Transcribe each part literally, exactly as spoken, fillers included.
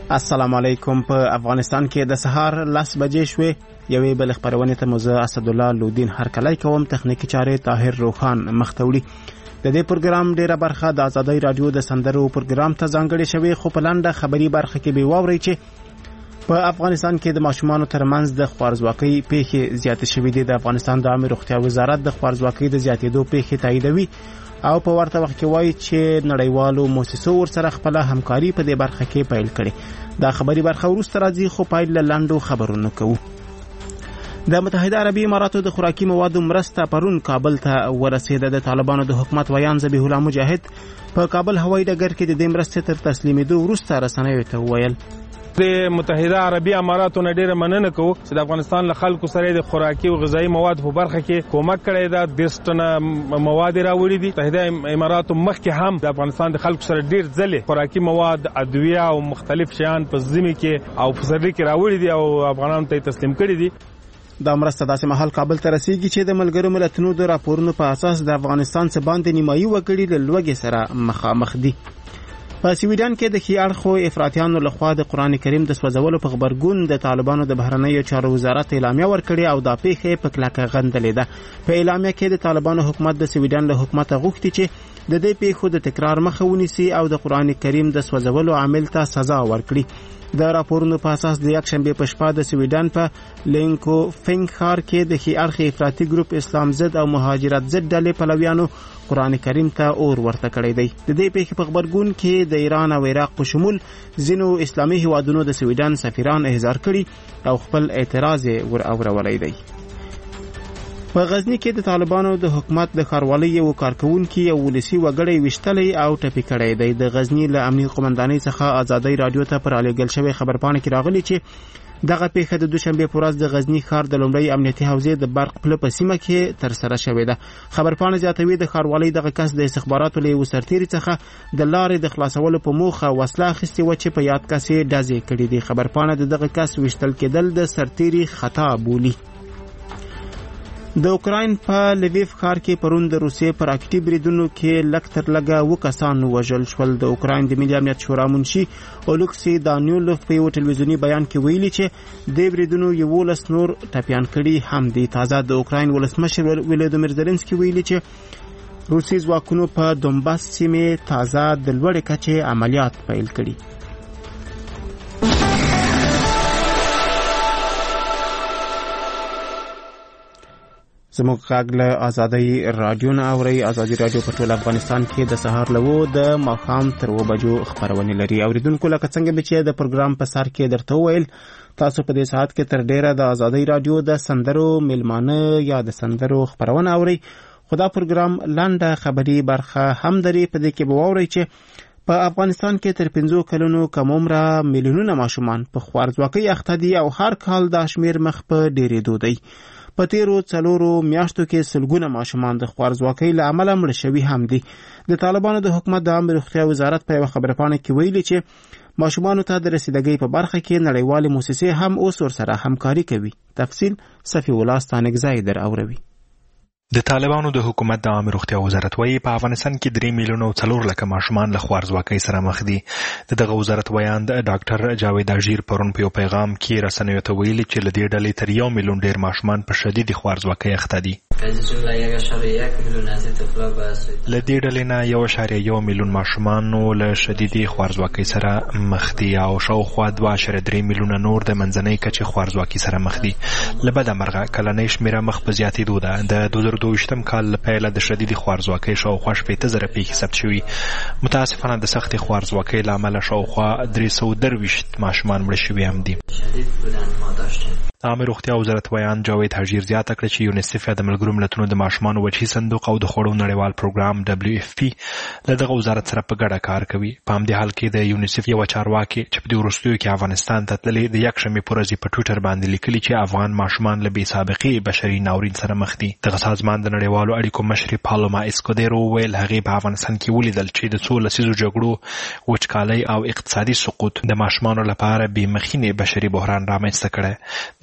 السلام علیکم. په افغانستان کې د سهار لس بجې شوې. یوې بل خبرونه ته مزه اسدالله لودین هرکلی کوم. تخنیکی چارې طاهر روخان مختوړي. د دې پروګرام ډیره برخه د آزادۍ رادیو د سندرو پروګرام ته ځانګړې شوې، خو په لنډه خبري برخه کې به واورئ چې په افغانستان کې د ماشومانو ترمنځ د خوارزواکۍ پیښې زیاتې شوې دي. د افغانستان د عامه روغتیا وزارت د خوارزواکۍ د زیاتېدو پیښې تاییدوي او په ورته وخت کې وایي چې نړیوالو موسسو ورسره خپل همکاري په دې برخه کې پیل کړي. دا خبري برخه وروسته راځي، خو پایل له لنډو خبرونو کوو. د متحده عربي اماراتو د خوراکي موادو مرسته پرون کابل ته ورسېده. د طالبانو د حکومت ویان ذبیح الله مجاهد په کابل هوایي ډګر کې د دې مرستې تر تسلیمېدو وروسته رسنیو ته وویل د متحده عربي اماراتو نه ډیره مننه کوو چې د افغانستان له خلکو سره د خوراکي او غذایی مواد په برخه کې کومک کړی دا. د ستنه مواد راوړي دي. متحده اماراتو مخکې هم د افغانستان د خلکو سره ډیر ځله خوراکي مواد، ادویه او مختلف شیان په ځمکه کې او په سرلي کې راوړي دي او افغانانو ته تسلیم کړي دي. دا مرسته داسې مهال کابل ته رسیږي چې د ملګرو ملتونو د راپورونو په اساس د افغانستان څخه باندې نیمایي وګړي له لوږې سره مخامخ دي. په سویډن کې د ښي اړخو افراطیانو لخوا د قرآن کریم د سوځولو په غبرګون د طالبانو د بهرنیو چارو وزارت اعلامیه ورکړې او دا پیښه په کلکه غندلې ده. په اعلامیه کې د طالبانو حکومت د سویډن له حکومت غوښتي چې د دې پیښو د تکرار مخه ونیسي او د قرآن کریم د سوځولو عامل ته سزا ورکړي. د راپورونو په اساس د یکشنبه په شپه د سویډن په لینکو فینګ ښار کې د ښي اړخ افراطي ګروپ اسلام ضد او مهاجرت ضد ډلې پلویانو قرآن کریم ته اور ورته کړی دی. د دې پیښې په خبرګون کې د ایران او عراق په شمول ځینو اسلامي هیوادونو د سویډن سفیران احضار کړي او خپل اعتراض ور اورولی دی. په غزنی کې د طالبانو د حکومت د ښاروالۍ یو کارکونکي یو ولسي وګړی ویشتلی او ټپي کړی دی. د غزنی له امنیي قومندانۍ څخه آزادۍ رادیو ته پر رالیږل شوی خبرپاڼه کې راغلی چې دغه پیښه د دوشنبه په ورځ د غزنی ښار د لومړۍ امنیتي حوزې د برق پله په سیمه کې ترسره شوې ده. خبرپاڼه زیاتوي د ښاروالۍ دغه کس د استخباراتو له یو سرتیري څخه د لارې د خلاصولو په موخه وسله اخیستې وه چې په یاد کس یې ډزې کړي دي. خبرپاڼه د دغه کس ویشتل کېدل د سرتیري خطا بولي. د اوکراین په لویف ښار کې پرون د روسیې پر راکټي بریدونو کې لږ تر لږه اووه کسان ووژل شول. د اوکراین د ملي امنیت شورا منشي اولکسي دانیولوف په یو ټلویزیوني بیان کې ویلي چې د بریدونو یولس نور ټپیان کړي هم دي. تازه د اوکراین ولسمشر ولادیمیر زلنسکي ویلي چې روسي ځواکونو په دونباس سیمې تازه د لوړې کچې عملیات پیل کړي. زموږ غږ له آزادۍ رادیو نه اورئ. آزادۍ رادیو په ټول افغانستان کې د سهار له اوو د ماښام تر اووه بجو خپرونې لري. اوریدونکو لکه څنګه به چې د پروګرام په سر کې درته وویل، تاسو په دې ساعت کې تر ډیره د آزادۍ رادیو د سندرو میلمانه یا د سندرو خپرونه اورئ. خو دا پروګرام لنډه خبري برخه هم لري. په دې کې به واورئ چې په افغانستان کې تر پنځو کلونو کم عمره میلیونونه ماشومان په خوارځواکۍ اخته دي او هر کال دا شمیر مخ په ډیرېدو دی. په تیرو څلورو میاشتو کې سلګونه ماشومان د خوارځواکۍ له امله مړه شوي هم دي. د طالبانو د حکومت د عامه روغتیا وزارت په یوه خبرپاڼه کې ویلي چې ماشومانو ته د رسیدګۍ په برخه کې نړیوالې موسسې هم اوس ورسره همکاري کوي. تفصیل صفی الله ستانکزی در اوروي. د طالبانو د حکومت د عامه روغتیا وزارت وايي په افغانستان کې درې میلیونه او څلور لکه ماشومان له خوارځواکۍ سره مخ دي. د دغه وزارت ویان د ډاکټر جاوید اژیر پرون په یو پیغام کې رسنیو ته ویلي چې له دې ډلې تر یو میلیون ډېر ماشومان په شدید خوارځواکۍ اخته دي. له دې ډلې نه یو اعشاریه یو میلیون ماشومانو له شدیدې خوارځواکۍ سره مخ دي او شاوخوا دوه اعشاریه درې میلیونه نور د منځنۍ کچې خوارځواکۍ سره مخ دي. له بده مرغه کلنۍ شمېره مخ په زیاتېدو ده. د دوه زره دوه ویشتم کال له پیله د شدیدې خوارځواکۍ شاوخوا شپېته زره پیښې ثبت شوي. متاسفانه د سختې خوارځواکۍ له امله شاوخوا درې سوه درویشت ماشومان مړه شوي هم دي. د عامه روغتیا وزارت ویان جاوید اژیر زیاته کړه چې یونیسف یا د ملګرو ملتونو د ماشومانو وجهي صندوق او د خوړو نړیوال پروګرام دبلیو اف پی له دغه وزارت سره په ګډه کار کوي. په همدې حال کې د یونیسف یوه چارواکې چې په دې وروستیو کې افغانستان ته تللې د یکشنبې په ورځ په ټویټر باندې لیکلي چې افغان ماشومان له بې سابقې بشري ناورین سره مخ دي. دغه سازمان د نړیوالو اړیکو مشرې پالوما اسکودیرو ویل هغې په افغانستان کې ولیدل چې د څو لسیزو جګړو، وچکالۍ او اقتصادي سقوط د ماشومانو لپاره بې مخینې بشري بحران رامنځته کړی. د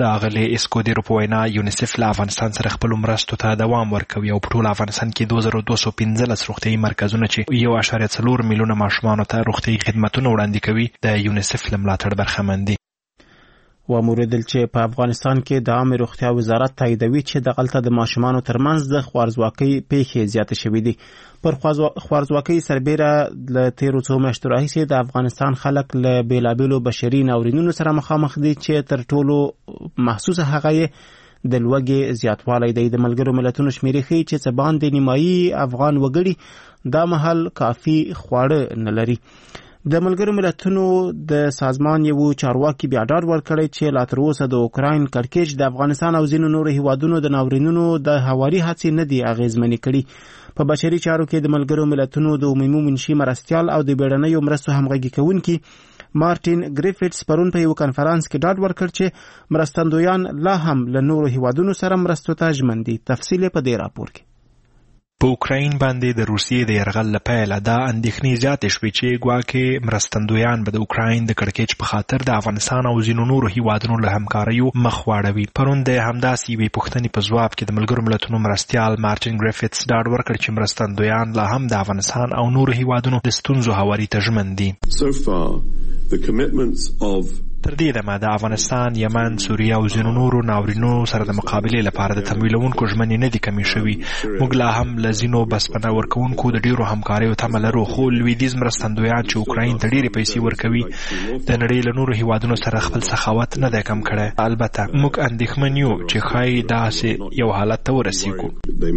د اغلې اسکودیرو په وینا یونیسف له افغانستان سره خپل مرستو ته دوام ورکوي او په ټول افغانستان کې دوه زره دوه سوه پنځلس روغتیايي مرکزونه چې یو اعشاریه څلور میلیونه ماشومانو ته روغتیايي خدمتونه وړاندې کوي د یونیسف له ملاتړ برخمن دي. و موردل چې په افغانستان کې د عامه روغتیا وزارت تاییدوي چې د غلطه د ماشومانو ترمنځ د خوارځواکۍ پیښې زیاتې شوې دي. پر خوارځواکۍ سربیره له تیرو څو میاشتو راهیسې د افغانستان خلک له بیلابیلو بشري ناورینونو سره مخامخ دي چې تر ټولو محسوسه هغه یې د لوږې زیاتوالی دی. د ملګرو ملتونو شمیرې ښیي چې څه باندې نیمایي افغان وګړي دا مهال کافي خواړه نه لري. د ملګرو ملتونو د سازمان یو چارواکي بیا ډاډ ورکړی چې لا تر اوسه د اوکراین کړکېچ د افغانستان او ځینو نورو هیوادونو د ناورینونو د هواري هڅې نه دي اغېزمنې کړي. په بشري چارو کې د ملګرو ملتونو د عمومي منشي مرستیال او د بیړنیو مرستو همغږي کوونکي مارټین ګریفټس پرون په یو کنفرانس کې ډاډ ورکړ چې مرستندویان لا هم له نورو هیوادونو سره مرستو ته ژمن دي. تفصیل په دې راپور کې. په اوکراین باندې د روسیې د یرغل له پیله دا اندېښنې زیاتې شوې چې ګواکې مرستندویان به د اوکراین د کړکېچ په خاطر د افغانستان او ځینو نورو هیوادونو له همکاریو مخ واړوي. پرون د همداسې یوې پوښتنې په ځواب کې د ملګرو ملتونو مرستیال مارټین ګریفټس ډاډ ورکړ چې مرستندویان لا هم د افغانستان او نورو هیوادونو د ستونزو هواري ته ژمن دي. So far, the commitments of تر دې دمه د افغانستان، یمن، سوریه او ځینو نورو ناورینونو سره د مقابلې لپاره د تمویلونکو ژمنې نه دي کمې شوي. موږ لا هم له ځینو بسپنه ورکوونکو د ډېرو همکاریو تمه لرو، خو لویدیځ مرستندویان چې اوکراین ته ډېرې پیسې ورکوي د نړۍ له نورو هیوادونو سره خپل سخاوت نه دی کم کړی. البته موږ اندېښمن یو چې ښایي داسې یو حالت ته ورسیږو.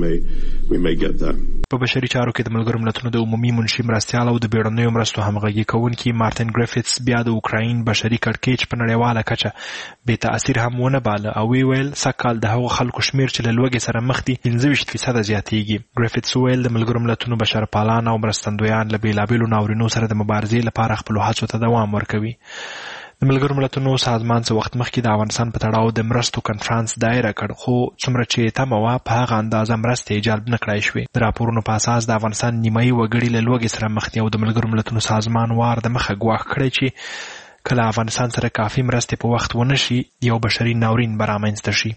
په بشري چارو کې د ملګرو ملتونو د عمومي منشي مرستیال او د بیړنیو مرستو همغږي کوونکي مارټین ګریفټس بیا د اوکراین بشري کړکېچ په نړیواله کچه بې تاثیر هم ونه باله او وی ویل سږکال د هغو خلکو شمیر چې له لوږې سره مخ دي پنځه ویشت فیصده زیاتېږي. ګریفټس ویل د ملګرو ملتونو بشرپالان او مرستندویان له بېلابېلو ناورینو سره د مبارزې لپاره خپلو هڅو ته دوام ورکوي. د ملګرو ملتونو سازمان څه وخت مخکې د افغانستان په تړاو د مرستو کنفرانس دایره کړ، خو څومره چې تمه وه په هغه اندازه مرستې جلب نه کړای شوې. د راپورونو په اساس د افغانستان نیمایي وګړي له لوږې سره مخ دي او د ملګرو ملتونو سازمان وار د مخه ګواښ کړی چې کله افغانستان سره کافي مرستې په وخت ونه شي یو بشري ناورین به رامنځته شي.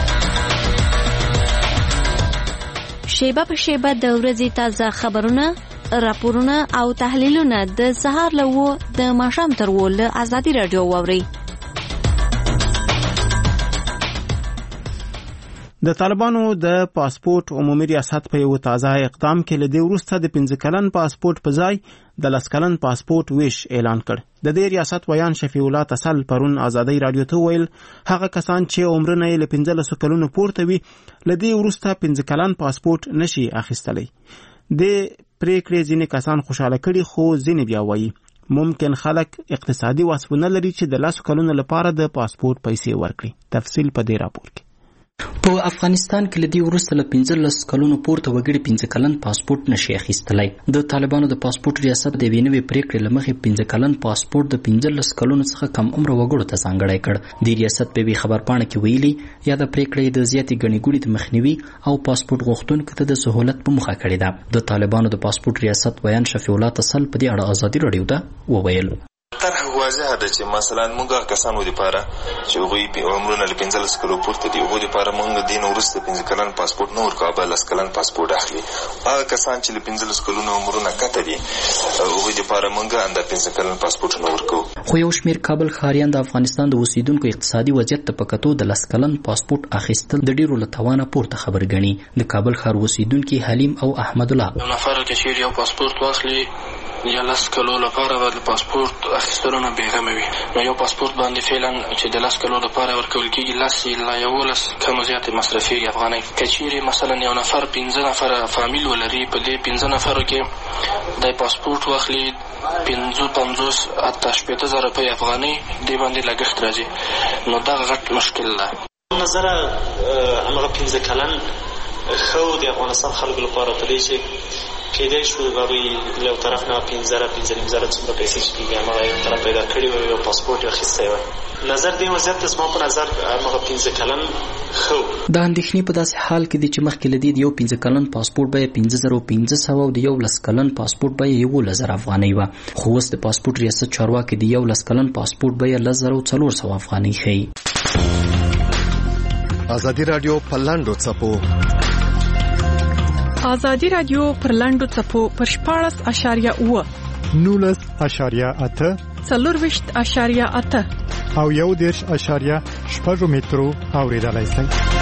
شیبه په شیبه د ورځې تازه خبرونه، راپورونه او تحلیلونه د سهار له وو د ماښام تر وو له ازادي راډیو واورئ. د طالبانو د پاسپورت عمومي ریاست په یو تازه اقدام کې له دې وروسته د پنځه کلن پاسپورت په ځای د لس کلن پاسپورت ویش اعلان کړ. د دې ریاست ویان شفیع الله تسل پرون ازادي راډیو ته ویل هغه کسان چې عمرونه یې له پنځلسو کلونو پورته وي له دې وروسته پنځه کلن پاسپورت نشي اخیستلی. د پریکړې ځینې کسان خوشاله کړي، خو ځینې بیا وایي ممکن خلک اقتصادي وسونه لري چې د لسو کلونو لپاره د پاسپورت پیسې ورکړي. تفصیل په دې راپور کې. په افغانستان کې لدی وروسته له پنځلس کلونو پورته وګړي پنځه کلن پاسپورت نشي اخیستلای. د طالبانو د پاسپورت ریاست د وینوي پریکړې لمخې پنځه کلن پاسپورت د پنځلس کلونو څخه کم عمر وګړو ته ځانګړی کړ. د ریاست په وی خبرپاڼه کې ویلي یا د پریکړې د زیاتې ګڼې ګوڼې د مخنیوي او پاسپورت غوښتونکو ته د سہولت په موخه کړې ده. د طالبانو د پاسپورت ریاست ویان شفیع الله تسل په دې اړه ازادي راډیو ته وویل. طرح واضحه ده چې مثلا موږ کسانو لپاره چې هغوی عمرونه له پنځلس کلو پورته دي هغوی لپاره موږ دین وروسته پنځه کلن پاسپورت نه ورکوو، بل لس کلن پاسپورت اخلي. هغه کسان چې له پنځلس کلونو عمرونه کته دي هغوی لپاره موږ انده پنځه کلن پاسپورت نه ورکوو. خو یو شمېر کابل ښاریان د افغانستان د اوسیدونکو اقتصادي وضعیت ته په کتو د لس کلن پاسپورت اخیستل د ډېرو له توانه پورته خبر ګڼي. د کابل ښار اوسیدونکي حلیم او احمد الله یو نفر که چیرې یو پاسپورت واخلي یا لس کلو لپاره به د پاسپورت اخیستلو نه بېغمه وي، نو یو پاسپورت باندې فعلا چې د لس کلو لپاره ورکول کېږي لس لا یولس کم زیاتې مصرفېږي افغانۍ. که چیرې مثلا یو نفر پنځه نفره فامیل ولري په دې پنځه نفرو کې د پاسپورت واخلي پنځه پنځوس حتی شپېته زره روپۍ افغانۍ دې باندې لګښت راځي، نو دغه غټ مشکل ده. نظره همغه پنځه کلن ښه د افغانستان خلکو لپاره په دې چې کېدای شو هغوی له یو طرف نه پنځه زره پنځه نیم زره څومره پیسې چې کېږي همغه یو طرف پیدا کړي وي یو پاسپورت یې اخیستی وی. نظر دې وضعیت ته زما په نظر همغه پنځه کلن ښه و. دا اندېښنې په داسې حال کې دي چې مخکې له دې د یو پنځه کلن پاسپورت بیه پنځه زره پنځه سوه او د یو لس کلن پاسپورت بیه یولس زره افغانۍ وه، خو اوس د پاسپورت ریاست چارواکي د یو لس کلن پاسپورت بیه لس زره څلور سوه افغانۍ ښیي. ازادي رادیو په لاندو څپو ازادي رادیو پر لاندو څپو پر شپاړس اشاریه اوه نولس اشاریه اته څلورویشت اشاریه اته او یو دېرش اشاریه شپږ مترو اوریدلای شئ.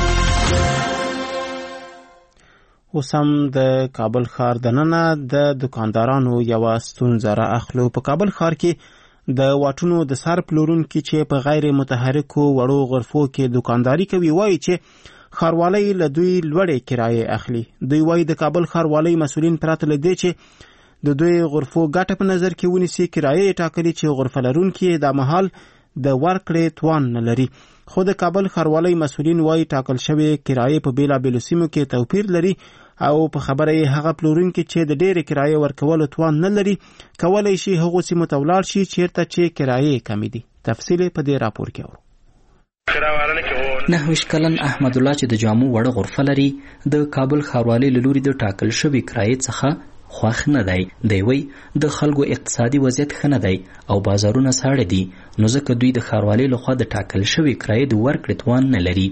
اوس هم د کابل ښار دننه د دکاندارانو یوه ستونزه را اخلو. په کابل ښار کې د واټونو د سر پلورونکي چې په غیر متحرکو وړو غرفو کې دکانداري کوي وایي چې ښاروالۍ له دوی لوړې کرایې اخلي. دوی وایي د کابل ښاروالۍ مسؤلین پرته له دې چې د دوی غرفو ګټه په نظر کې ونیسي کرایې ټاکلي چې غرفه لرونکي د مهال د ورکړې توان نه لري. خو د کابل ښاروالۍ مسؤلین وایي ټاکل شوې کرایې په بیلابیلو سیمو کې توپیر لري او په خبره یې هغه پلورونکي چې د ډېرې کرایې ورکولو توان نه لري کولی شي هغو سیمو ته ولاړ شي چیرته چې کرایې کمې دي. تفصیل په دې راپور کې اورو. نهه ویشت کلن احمد الله چې د جامو وړه غرفه لري د کابل ښاروالۍ له لوري د ټاکل شوې کرایې څخه خوښ نه دی. دی وایي د خلکو اقتصادي وضعیت ښه نه دی او بازارونه ساړه دي نو ځکه دوی د ښاروالۍ لخوا د ټاکل شوې کرایې د ورکړې توان نه لري.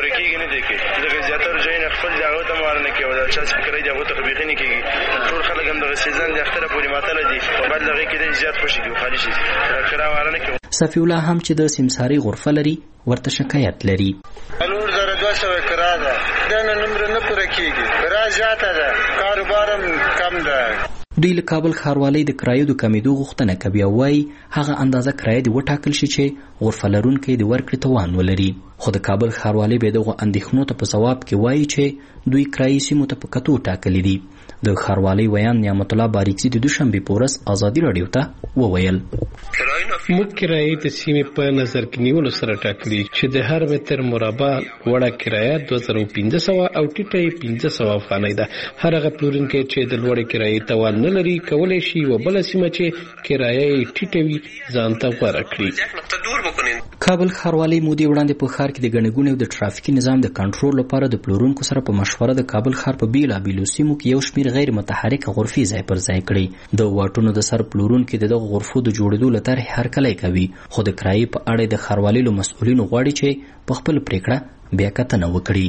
صفی الله هم چې د سمساري غرفه لري ورته شکایت لري. نور زره دوه سوه کرا ده دنه نمبر نه پوره کیږي کرا زیاته ده کاروبارم کم ده. دوی له کابل ښاروالۍ د کرایو د کمیدو غوښتنه کوي او وایي هغه اندازه کرایه دې وټاکل شي چې غرفه لرونکی د ورکړې توان ولري. خو د کابل ښاروالۍ به دغو اندېښنو ته په ځواب کې وایي چې دوی کرایي سیمو ته په کتو ټاکلي دي. د ښاروالۍ ویان نعمت الله باریکزي د دوشنبې په ورځ ازادي راډیو ته وویل موږ کرایې د سیمې په نظر کې نیولو سره ټاکلي چې د هر متر مربع وړه کرایه دوه زره پنځه سوه او ټیټه یې پنځه سوه افغانۍ ده. هر هغه پلورونکی چې د لوړې کرایې توان نه لري کولی شي یوه بله سیمه چې کرایه یې ټیټه وي ځان ته غوره کړي. کابل ښاروالۍ مودې وړاندې په ښار کې د ګڼې ګوڼې او د ټرافیکي نظام د کنټرول لپاره د پلورونکو سره په مشوره د کابل ښار په بیلابیلو سیمو کې یو شمېر غیر متحرکه غرفې ځای پر ځای کړي. د واټونو د سر پلورونکي د دغو غرفو د جوړېدو له طرحې هرکلی کوي خو د کرایې په اړه د ښاروالۍ له مسؤلینو غواړي چې په خپله پرېکړه بیا کتنه وکړي.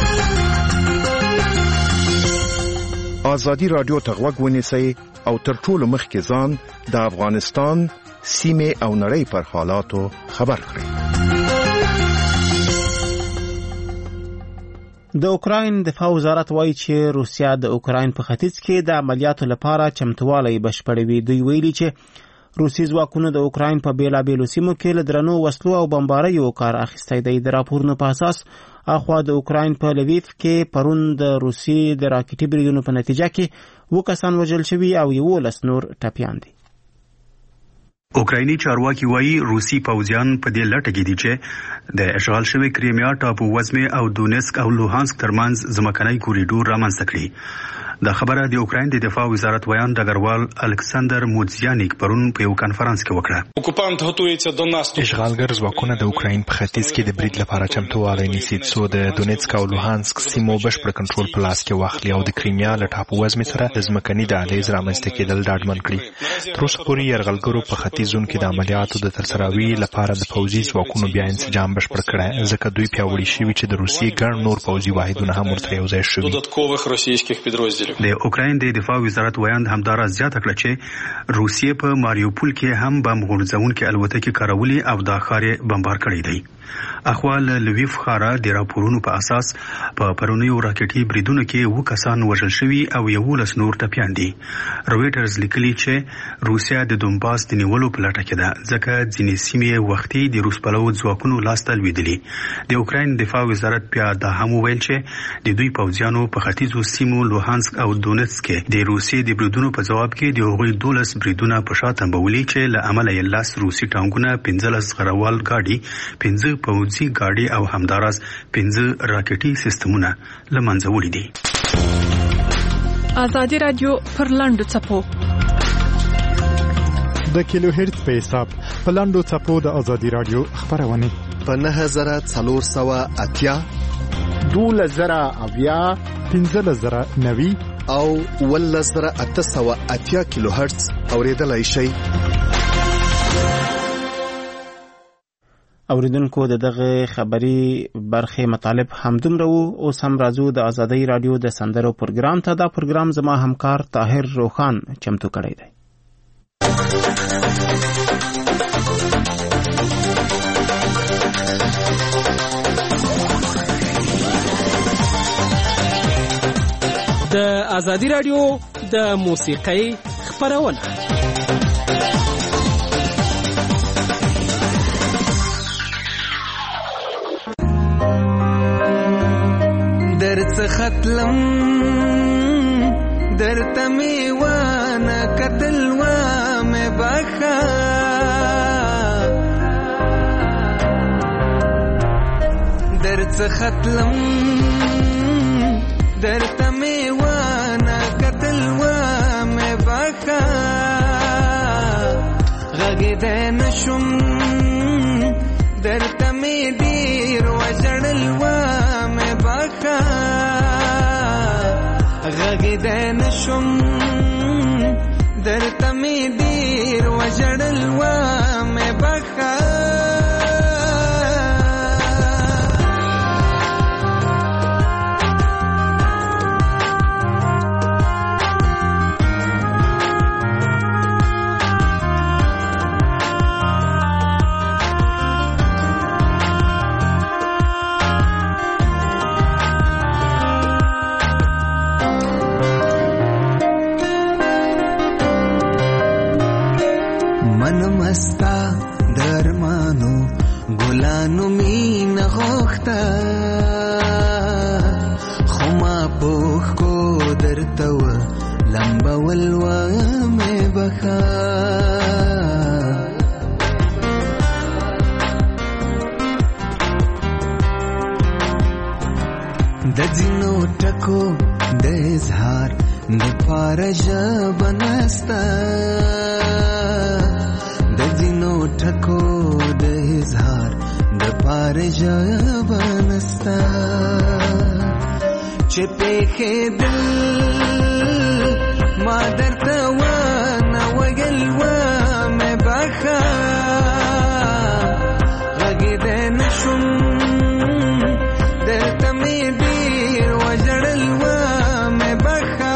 ازادي راډیو ته غوږ ونیسئ او تر ټولو مخکې ځان د افغانستان سیمې او نړۍ پر حالاتو خبر کړئ. د اوکراین دفاع وزارت وایي چې روسیا د اوکراین په ختیځ کې د عملیاتو لپاره چمتوالی بشپړوي. دوی ویلي چې روسي ځواکونو د اوکراین په بیلابیلو سیمو کې له درنو وسلو او بمباریو کار اخیستی دی. د راپورونو په اساس اخوا د اوکراین په لویف کې پرون د روسي د راکټي بریدونو په نتیجه کې اووه کسان وژل شوي او یولس نور ټپیان دي. اوکرایني چارواکي وایي روسي پوځیان په دې لټه کې دي چې د اشغال شوی کریمیا ټاپو وزمې او دونیسک او لوهانسک ترمنځ ځمکنی کوریډور رامنځته کړي. دا خبره د اوکراین د دفاع وزارت ویان ډګروال الکساندر موزیانیک پرون په یو کانفرنس کې وکړه. اشغالګر ځواکونه د اوکراین په ختیځ کې د برید لپاره چمتووالی نیسي څو د دونیسک او لوهانسک سیمو بشپړ کنټرول په لاس کې واخلي او د کریمیا له ټاپو وزمې سره د ځمکني دهلیز رامنځته کېدل ډاډمن کړي. تر اوسه پورې یرغلګرو په ختیځ زون کې د عملیاتو د ترسروي لپاره د پوځي ځواکونو بیا انسجام بشپړ کړی ځکه دوی پیاوړي شوي چې د روسیې ګڼ نور پوځي واحدونه هم ورته یوځای شوي. د اوکراین د دفاع وزارت ویاند همدارا زیاته کړه چې روسیې په ماریوپول کې هم بم غورځونکي الوتکې کارولي او دا ښار یې بمبار کړی دی. اخوا له لویف ښاره د راپورونو په اساس په پرونیو راکټي بریدونو کې اووه کسان وژل شوي او یولس نور ټپیان دي. رویټرز لیکلي چې روسیا د دونباس د نیولو په لټه کې ده ځکه ځینې سیمې وختي د روس پلوه ځواکونو لاسته لوېدلي. د اوکراین دفاع وزارت بیا دا هم وویل چې د دوی پوځیانو په ختیځو سیمو لوهانسک او دونیتسک کې د روسیې د بریدونو په ځواب کې د هغوی دولس بریدونه په شا تنبولي چې له امله یې لس روسي ټانکونه، پنځلس غروال ګاډي، پنځه پوځي ګاډي او همداراز پنځه راکټي سیستمونه له منځه وړي دي. ازادي راډیو پر لاندو څپو د کیلو هرتز په حساب په لاندو څپو د ازادي راډیو خبرونه په نهه زره څلور سوه اتیا دوله زره اویا پنځلس زره نوي او ولس زره اته سوه اتیا کیلو هرتز اوریدلای شئ. اوریدونکو د دغه خبري برخه مطالب همدومره وو. اوس هم راځو د آزادۍ رادیو د سندرو پروګرام ته. دا پروګرام زما همکار طاهر روخان چمتو کړی دی. د آزادۍ رادیو د موسیقۍ خبرونه ختلم درته می وانه قتل و می بخا درته ختلم درته می وانه قتل و می بخا غږ نشم درته می دیر وجړل و می بخا غږ نشم درته می دیر وجړل و می بخا ګلانو مين غوښته خو ما پوښ کو درته و لمبول و مې بخا د ځینو ټکو د اظهار د پاره ژبه نسته د ځینو ټکو د اظهار د پاره ژبه نسته چې پېښېدل ما درته ونه ویل ومې بخا غږېدی نشم درته مې ډېر وژړل ومې بخا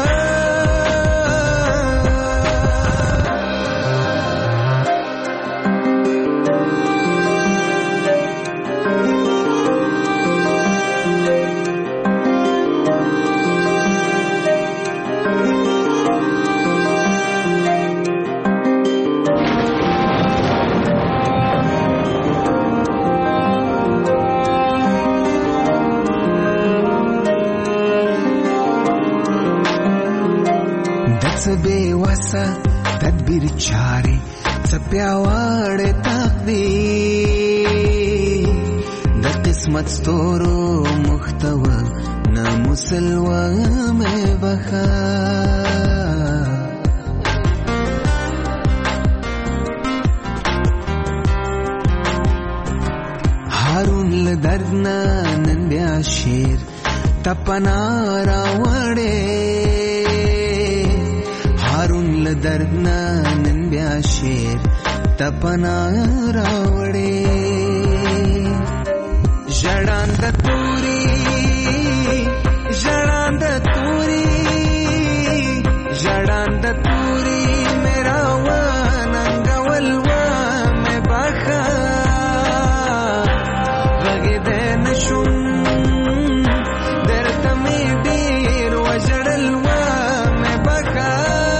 تدبیر چاري څپیاوړې تقدیر د قسمت ستورو محتوا نه مسلوه مې بخا هارون له درد نه نن بیا شیر تپنا راوړې هارون له درد نه نن بیا شیر تپنا راوړې ژړاند توري ژړاند توري ژړاند توري میرا وننګول و مې بخا غږېدی نشم درته مې ډېر وژړل و مې بخا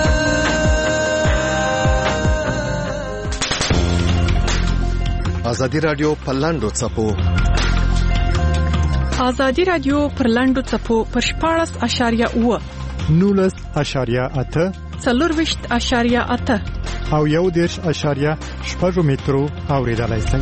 آزادی رادیو پر لاندو څپو آزادی رادیو پر لاندو څپو پر شپاړس اشاریه اوه نولس اشاریه اته څلورویشت اشاریه اته او یو دېرش اشاریه شپږ مترو اورېدلای شئ.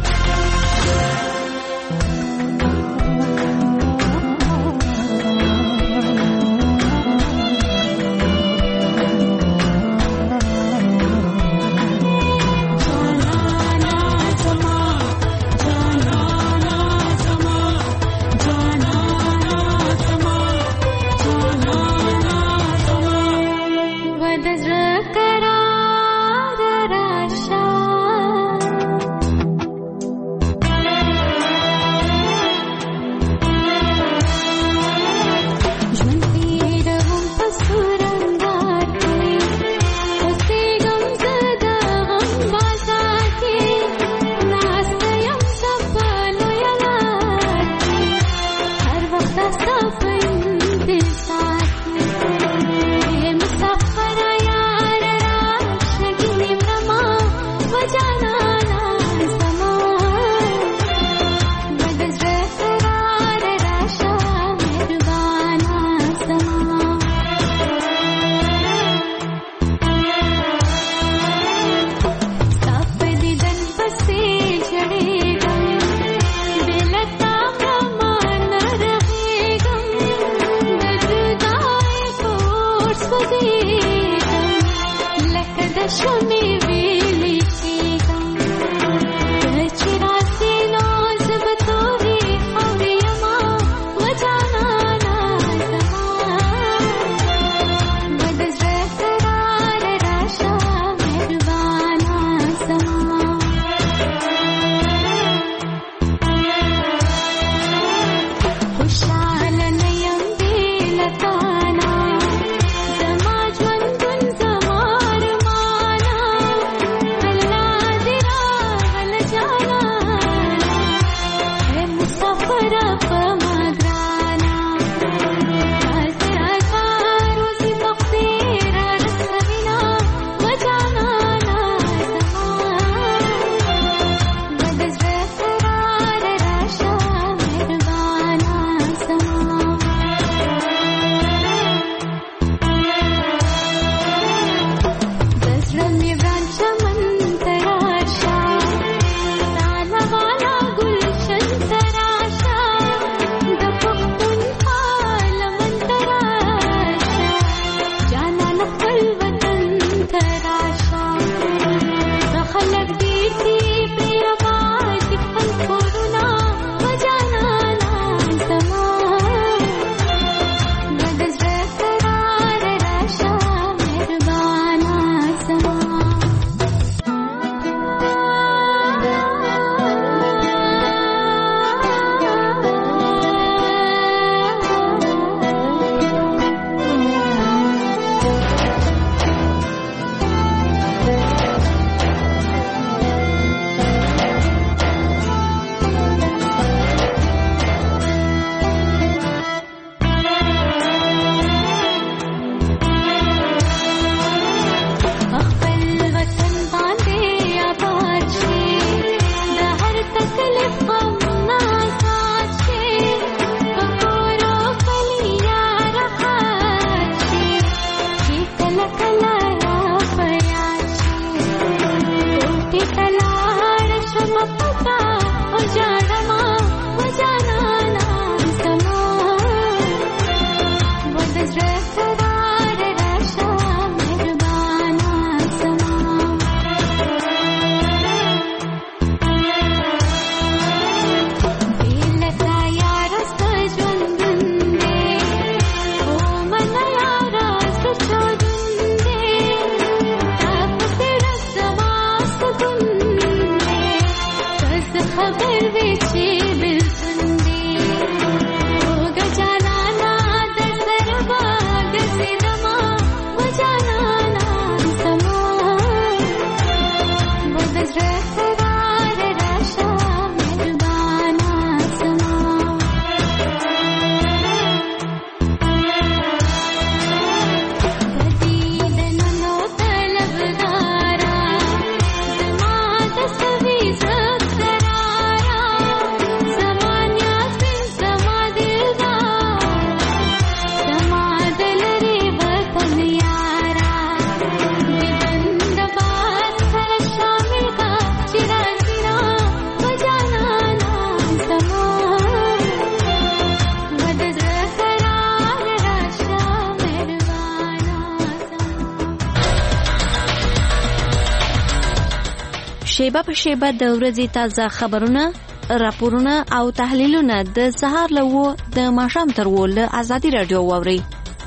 شیبه په شیبه د ورځې تازه خبرونه، راپورونه او تحلیلونه د سهار له و د ماښام تر و له ازادي راډیو واورئ.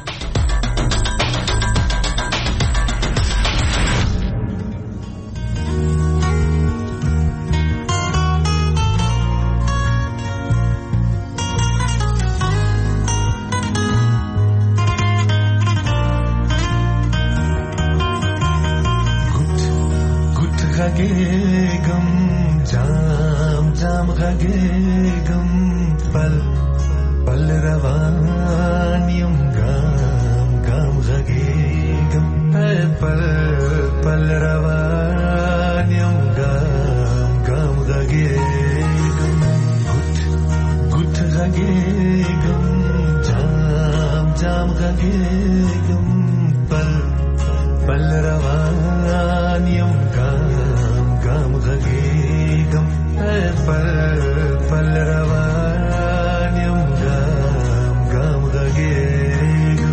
غږېږم جام جام غږېږم پل پل غږېږم جام جام غږېږم پل پل روان یم ګام ګام غږېږم پل پل روان یم ګام ګام غږېږم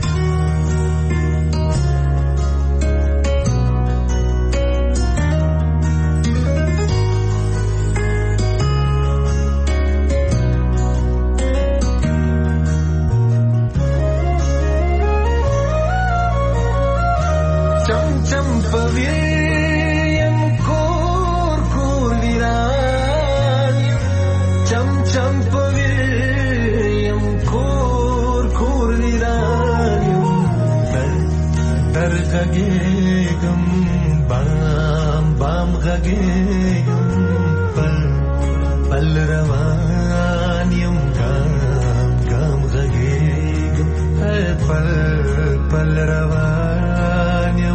Pavilion kor kor viran cham cham pavilion kor kor viran dar dar gagegam bam bam gagegam pal pal ravaniyam gam gam gagegam pal pal ravaniyam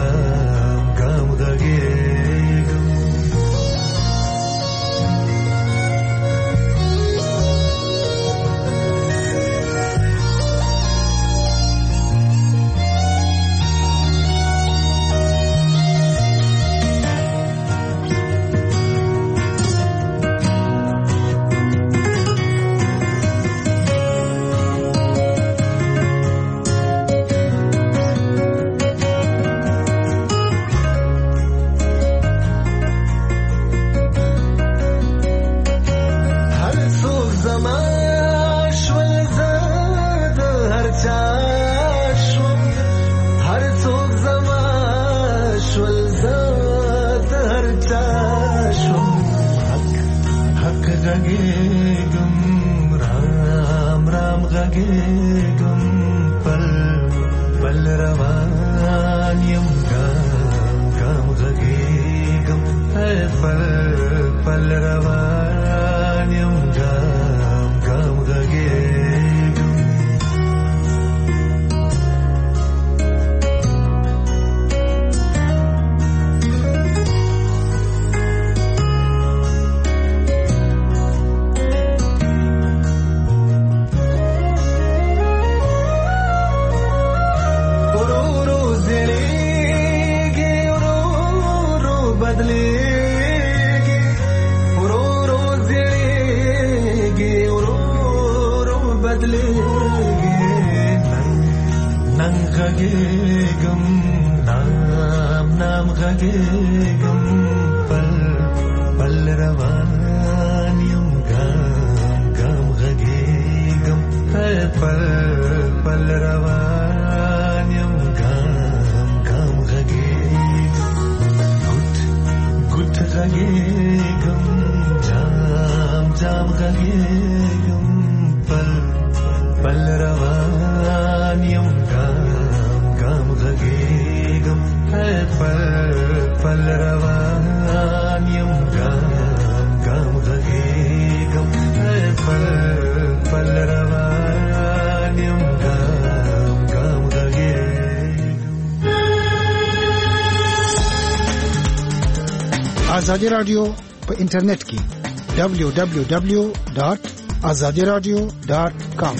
आजादी radio په انټرنیټ کې دبلیو دبلیو دبلیو ډاټ آزادي رادیو ډاټ کام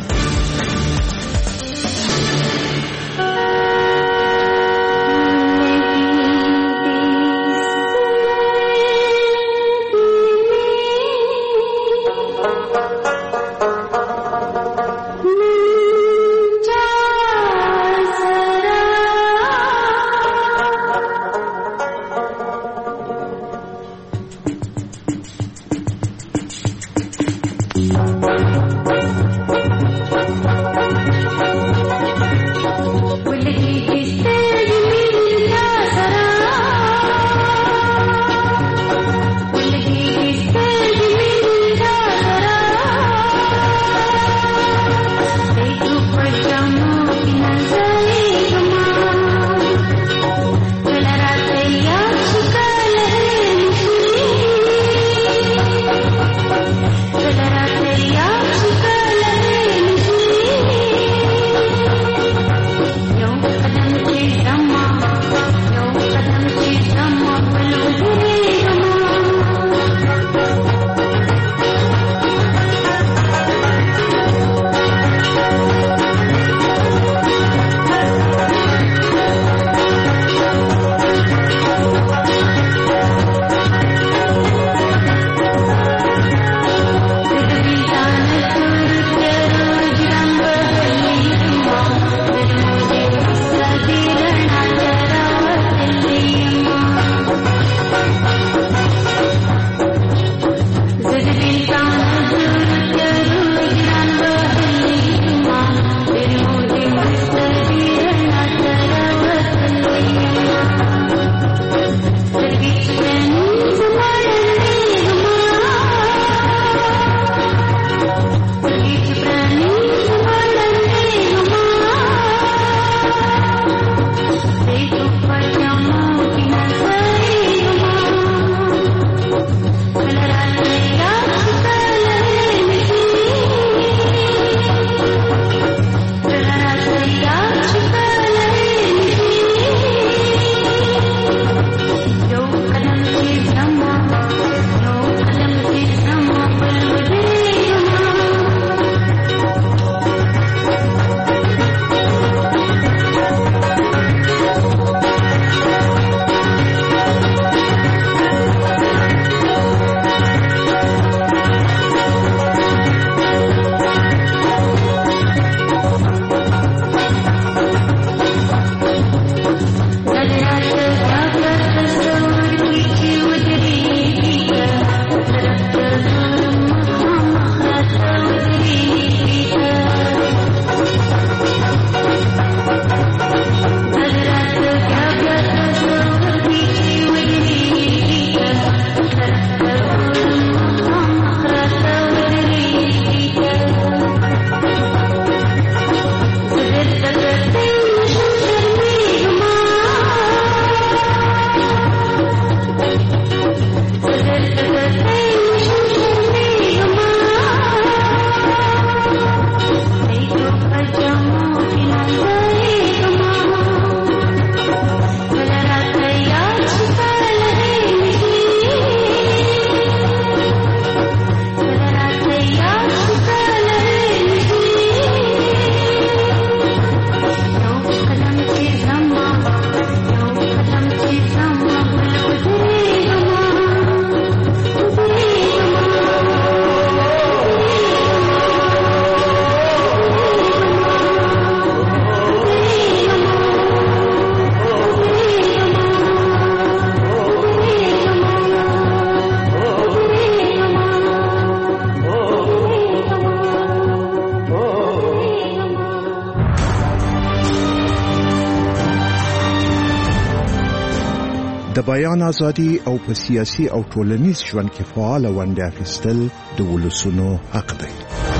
د بیان ازادي او په سیاسي او ټولنیز ژوند کې فعال ونډه اخیستل د ولسونو حق دی.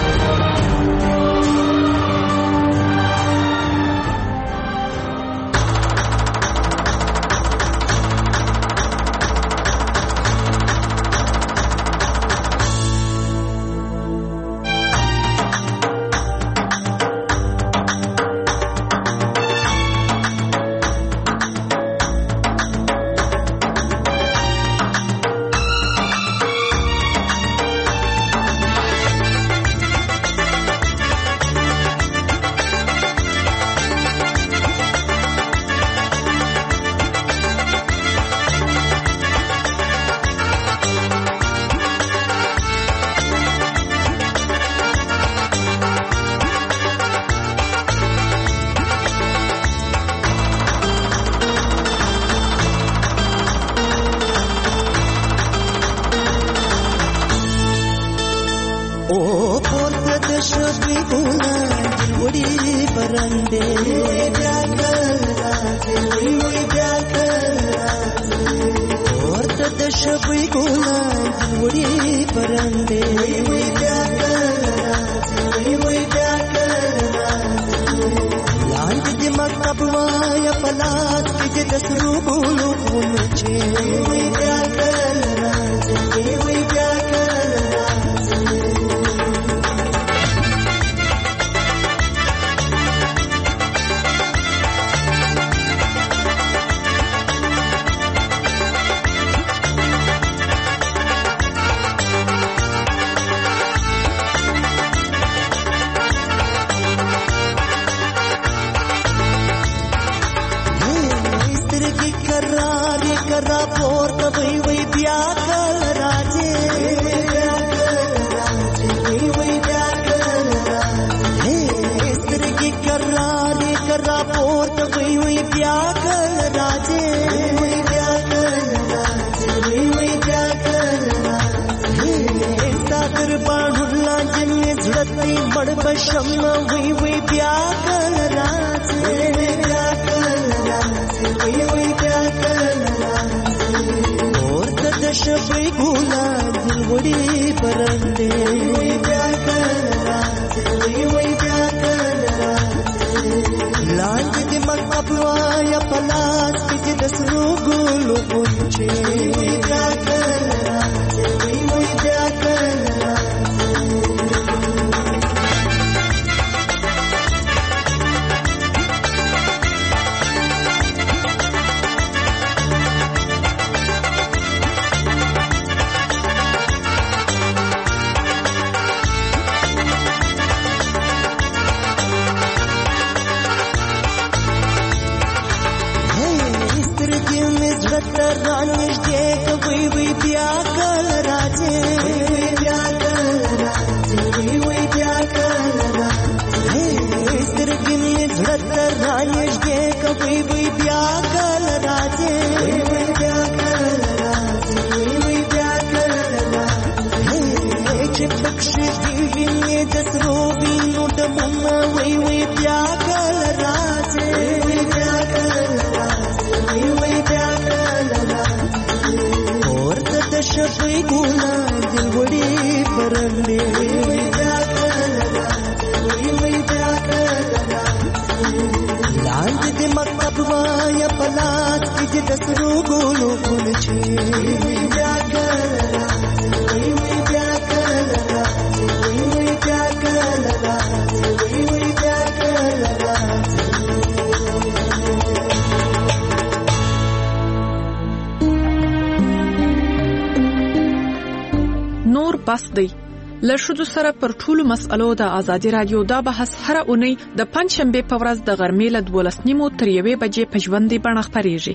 بس دی له ښځو سره پر ټولو مسألو د ازادي رادیو دا بحث هر اونۍ د پنځشنبه په ورځ د غرمې له دولس نیمو تر یوې بجې په ژوندۍ بڼه خپرېږي.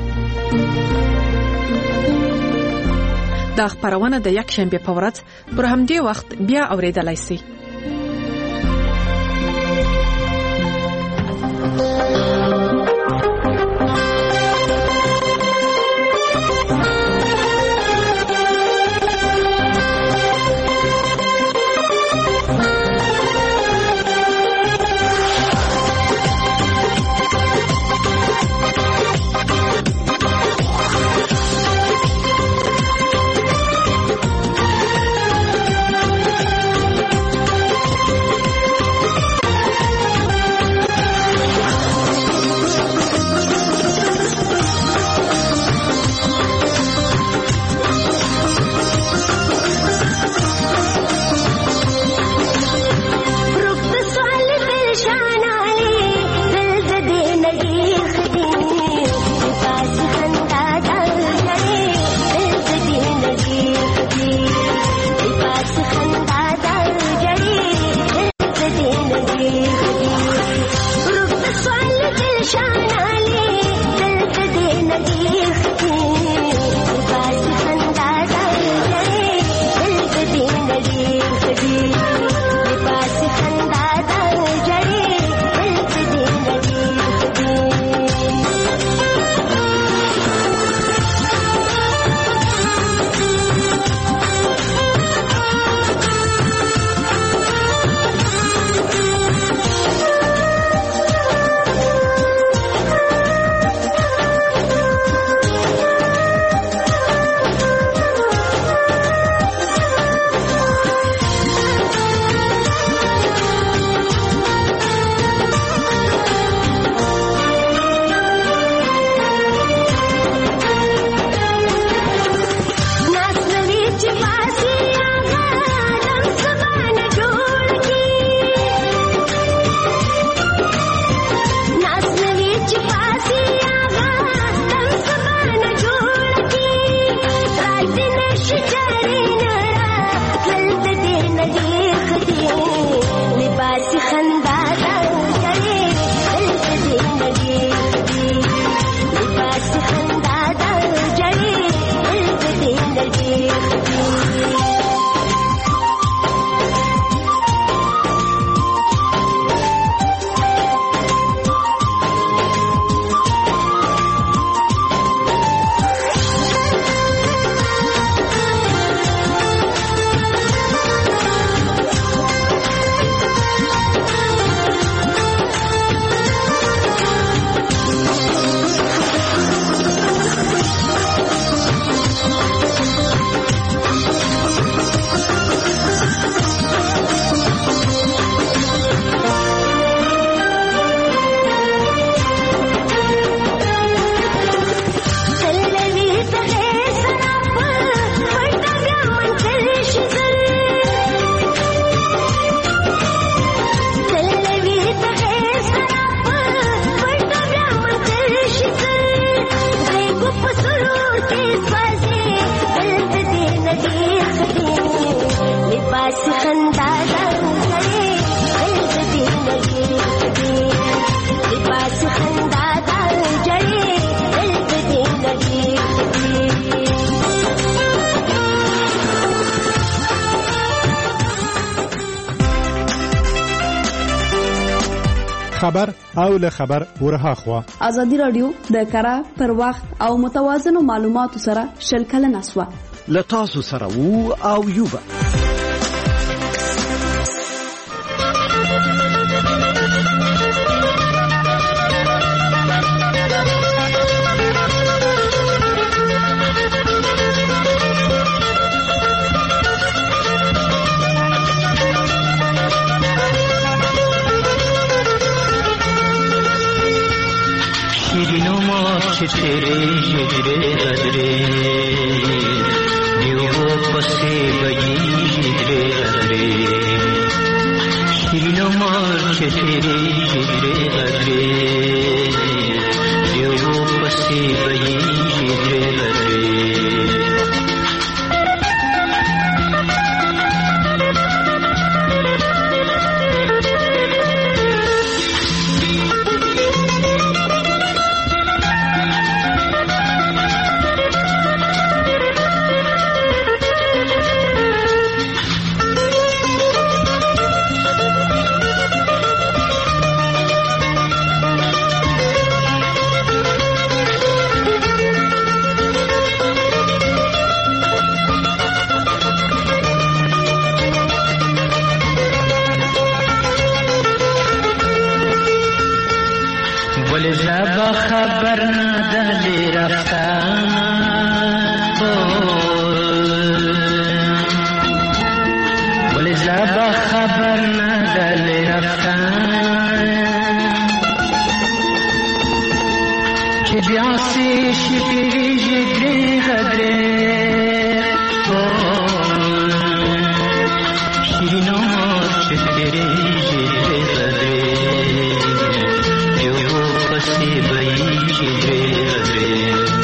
دا خپرونه د یکشنبه په ورځ پر همدې وخت بیا اوریدلای شئ. خندا دا جړې دل دې نګي لباس خندا دا جړې دل دې نګي خبر او له خبر ورها خوا ازادي رادیو د کره پر وخت او متوازن معلوماتو سره شلکل نسوه لتاسو سره وو او یوبا तेरे हिजरे हजरे दियो पसे बजी हिजरे हजरे शिनो मार्च तेरे हिजरे हजरे दियो पसे बजी हिजरे हजरे خبر ندلی رفتن ولی زبا خبر ندلی رفتن که بیاسی شکری جگری غدره شیرین آمار شکری جگری غدره پسی بئی شدره غدره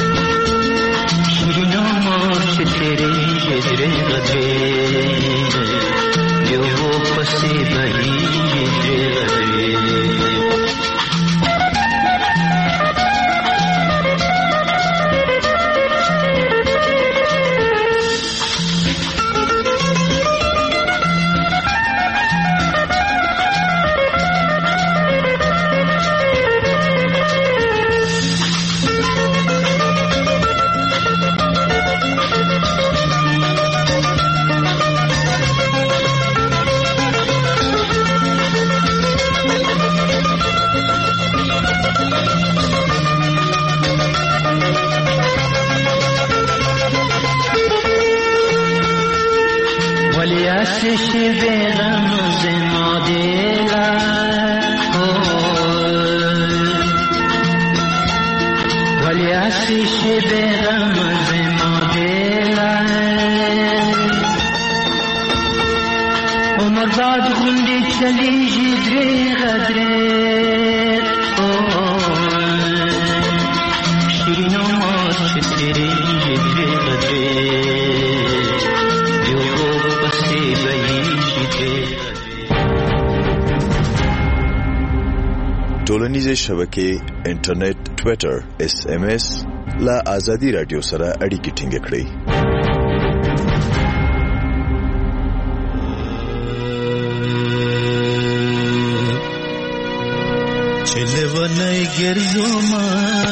شیرین آمار شدره شدره غدره دیو پسی بئی شدره غدره ټولنیزې شبکې انټرنیټ ټوئیټر اس ام اس لا ازادي رادیو سره اړیکې ټینګ کړئ. چلونای ګرځوما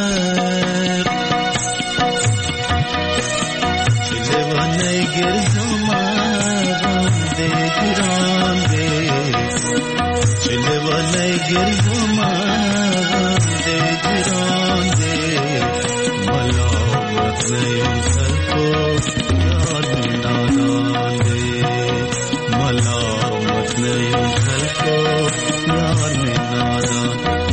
چلونای ګرځوما دې ګران دې چلونای ګرځوما دې ګران دې ملامت نه یم سلکو یار نادان دې ملامت نه یم سلکو یار نادان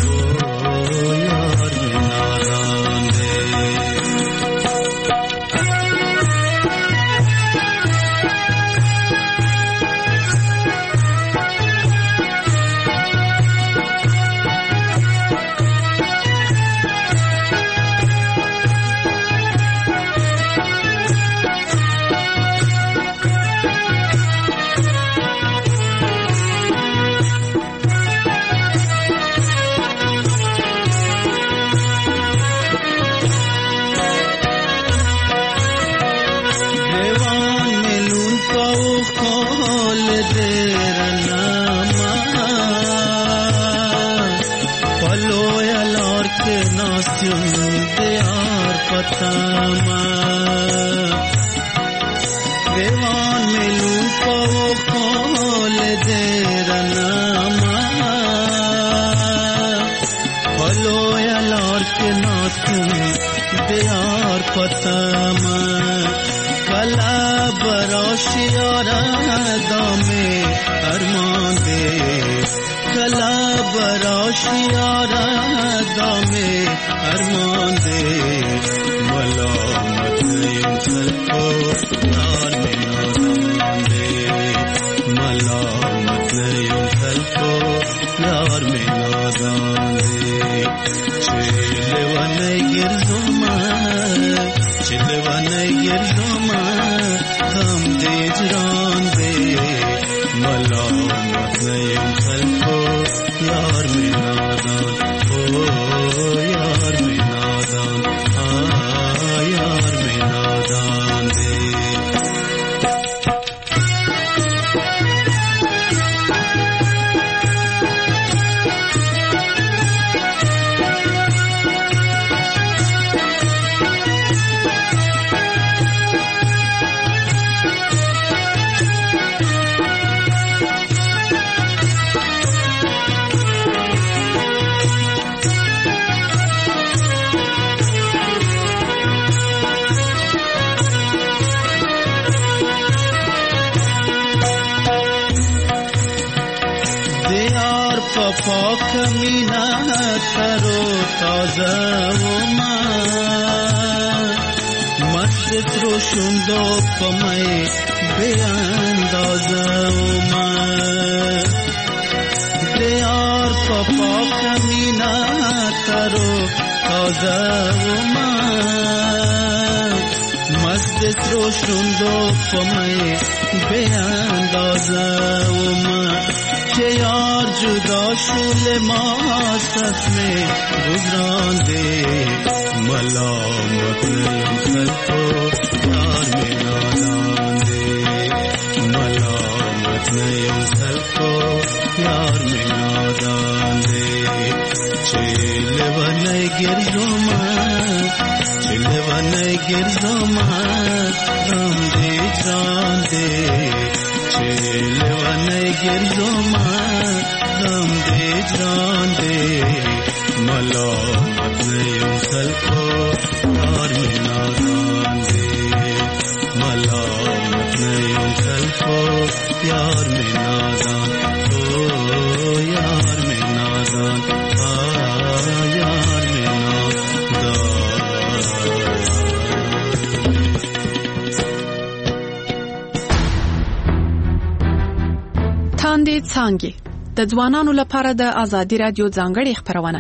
څانګې د ځوانانو لپاره د ازادي رادیو ځانګړې خبرونه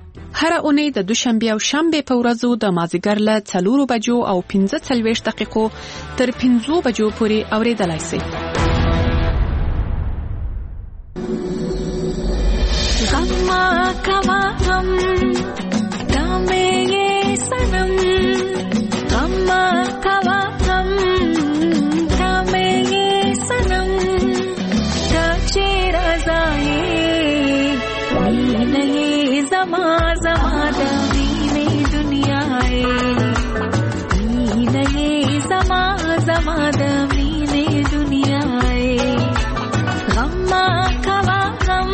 هر اونۍ د دوشنبه او شنبه په ورځو د مازیګر له څلورو بجو او پنځه څلوېښت دقیقو تر پنځو بجو پورې اوریدلای شئ. गम्मा कवा हम गामे ये सनम गम्मा कवा हम गामे ये सनम ताचे रज़ाए मीन ये ज़मा ज़मा दमीने दुनियाए मीन ये ज़मा ज़मा दमीने दुनियाए गम्मा कवा हम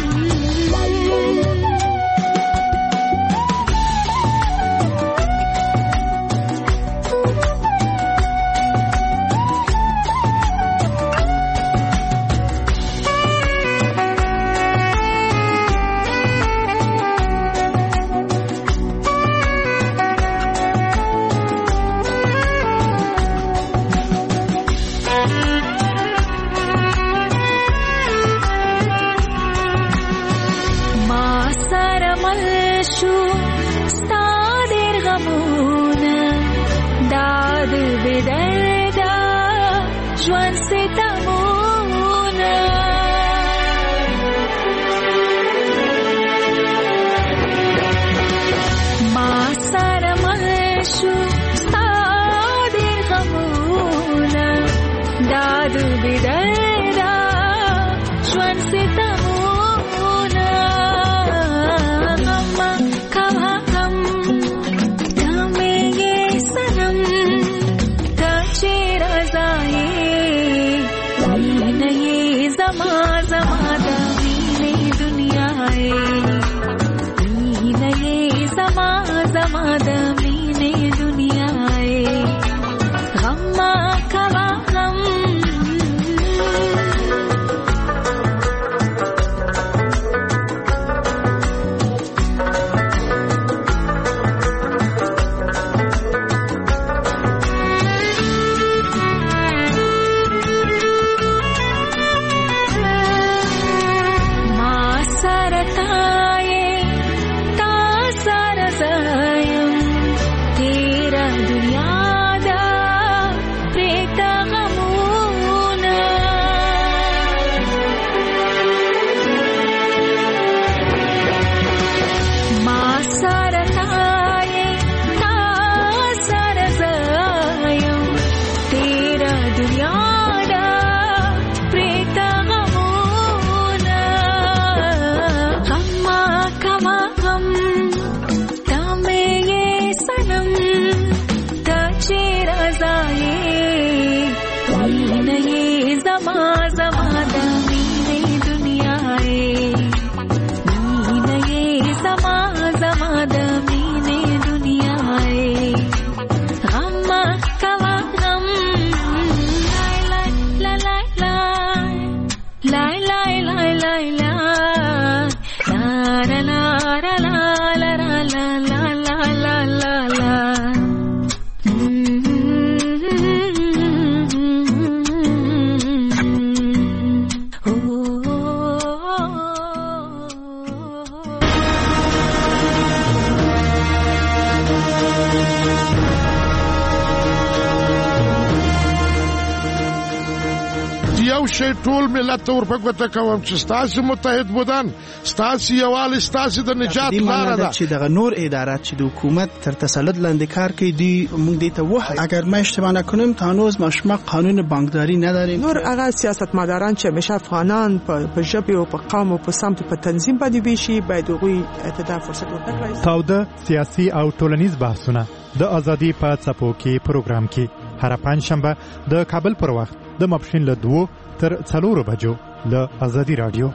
شي ټول ملت ته ورپکوته کوم چې ستاسو متحد بودن ستاسو یووالي ستاسو د نجات لاره ده چې دغه نور ادارات چې د حکومت تر تسلط لاندې کار کوي دی موږ دې ته وایي اگر ما اشتباه نکنم تا هنوز مشمع قانون بانکداری نداریم نور هغه سیاستمداران چې همیشه افغانان په ژبه او په قوم او په سمت په تنظیم باندې ویشي باید هغوی ته فرصت ورکړي. تاوده سیاسي او ټولنیز بحثونه د ازادي په څپو کې پروګرام کې هر پنځشنبه د کابل پر وخت د ماپښین له دوه تر څلورو بجو له ازادي رادیو.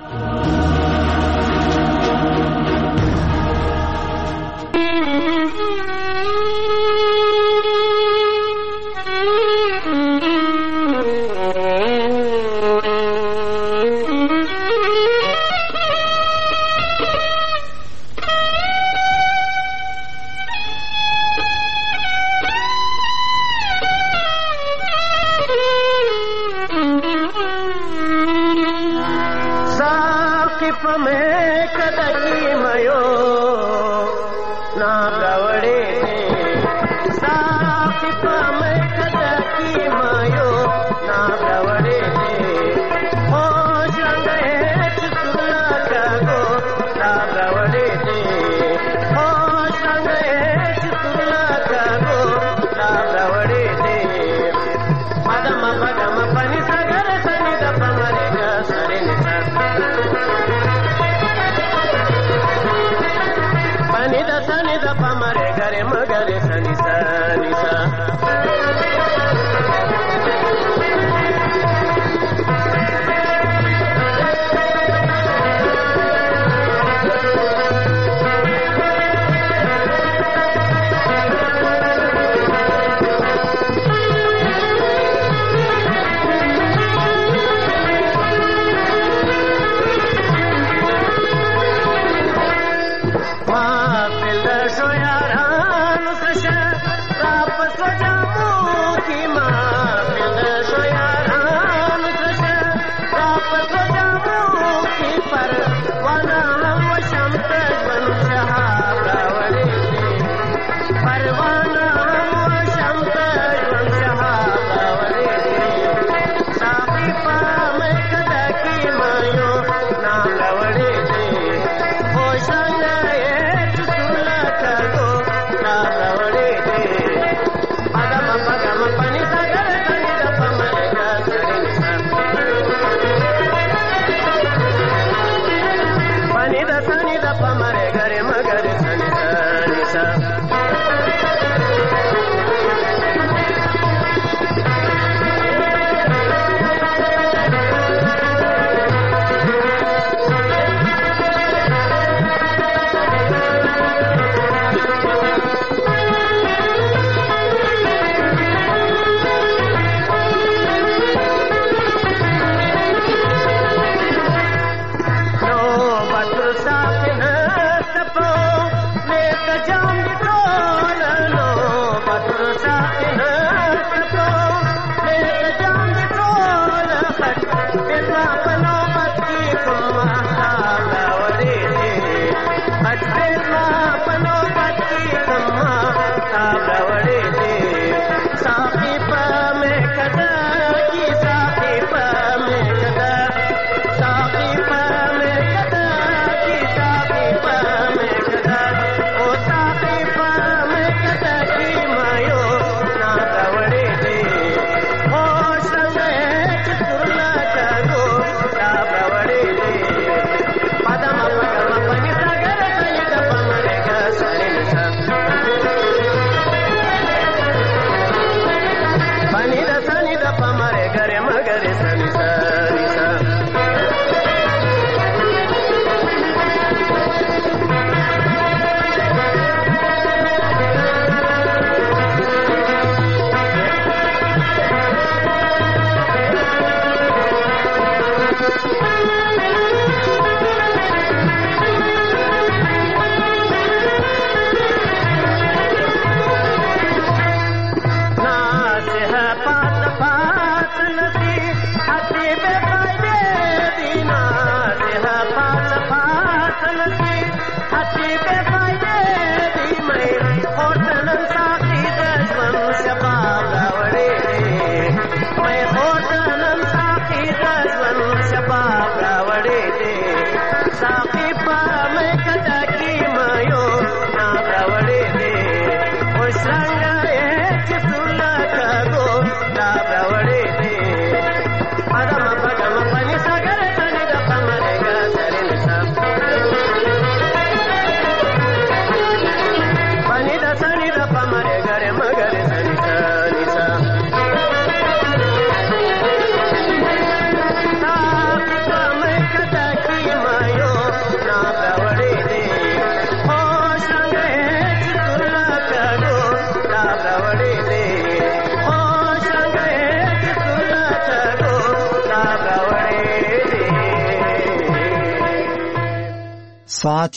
ساعت